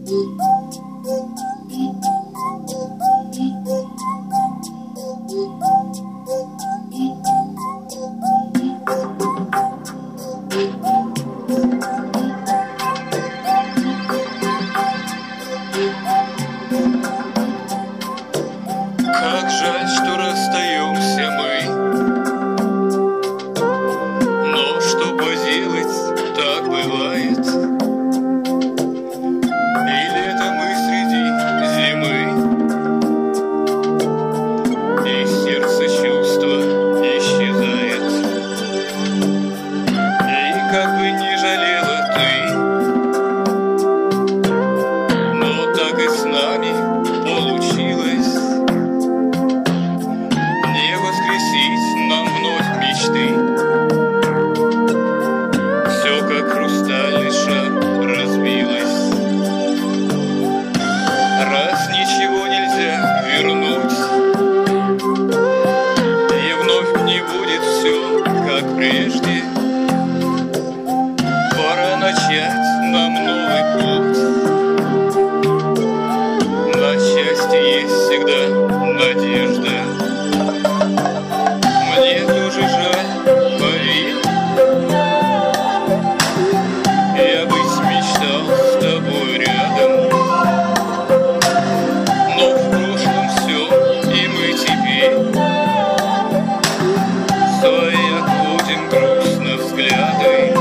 Как жаль, что расстаемся мы, но что поделать, так бывает. И лето мы среди зимы, и сердце чувство исчезает. И как бы ни жалела ты, но так и с нами получилось. Не воскресить нам вновь мечты. Все как хрустальный шар разбилось. Раз ничего нельзя вернуть, и вновь не будет все как прежде, пора начать нам новый путь. На счастье есть всегда надежда. Мне тоже жаль, поверь, я быть мечтал с тобой рядом, но в прошлом все, и мы теперь свои отводим грустно взгляды,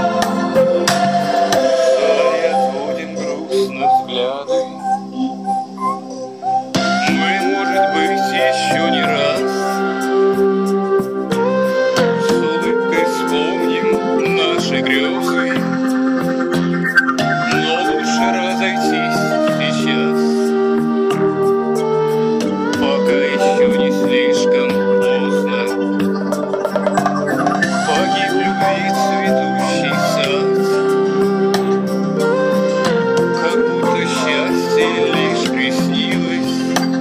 свои отводим грустно взгляды. Мы, может быть, еще не раз наши грезы, но лучше разойтись сейчас, пока еще не слишком поздно. Погиб в любви цветущий сад, как будто счастье лишь приснилось.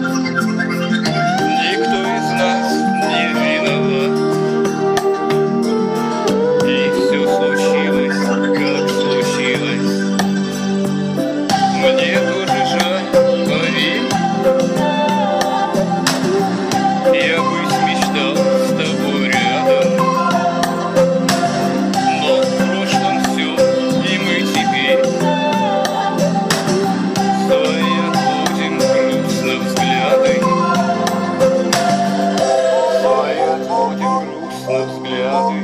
Никто из нас не виноват. Мне тоже жаль, поверь, я быть мечтал с тобой рядом, но в прошлом все, и мы теперь свои отводим грустно взгляды, свои отводим грустно взгляды.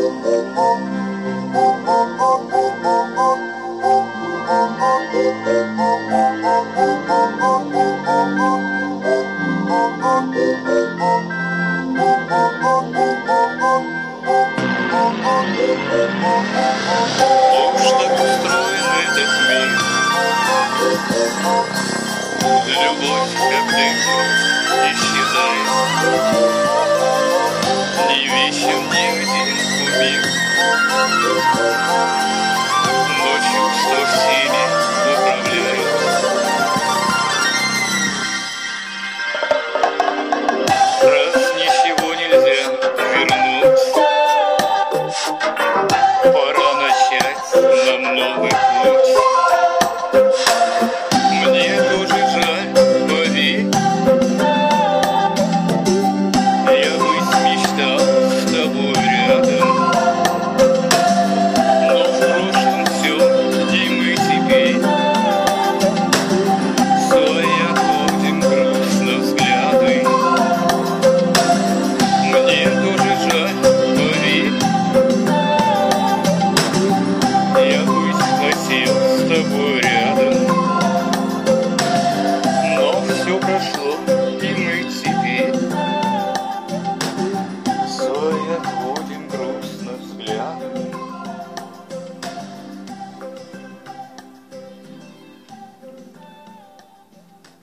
Уж так устроен этот мир, любовь как дым исчезает, не вечен ни один кумир, но чувства всеми управляют. Раз ничего нельзя вернуть, пора начать нам новый путь.